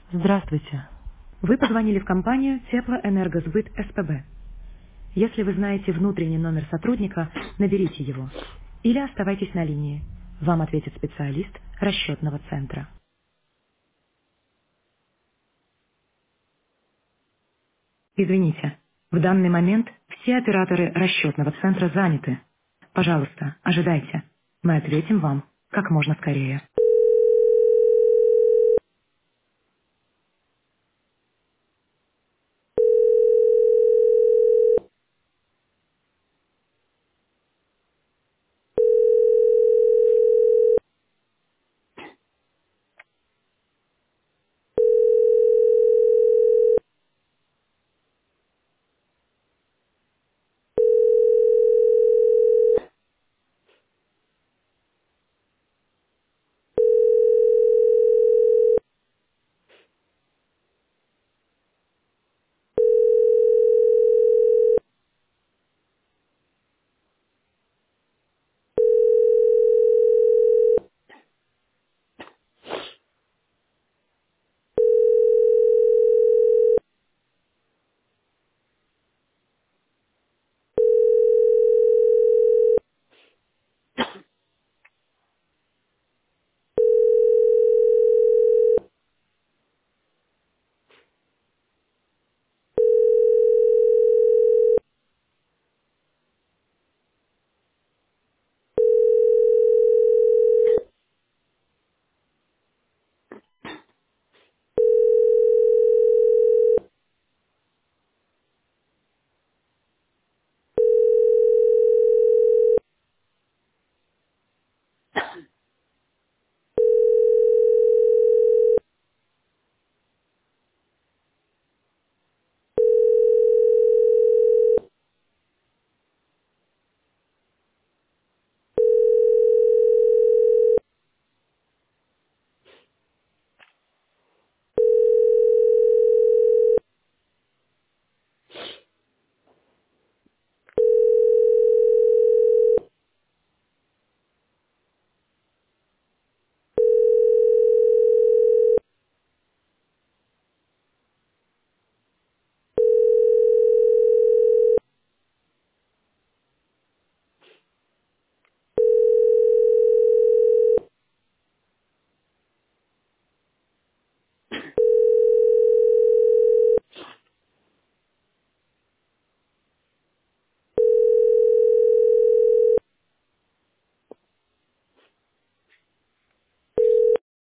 Здравствуйте. Вы позвонили в компанию Теплоэнергосбыт СПБ. Если вы знаете внутренний номер сотрудника, наберите его. Или оставайтесь на линии. Вам ответит специалист расчетного центра. Извините, в данный момент все операторы расчетного центра заняты. Пожалуйста, ожидайте. Мы ответим вам как можно скорее.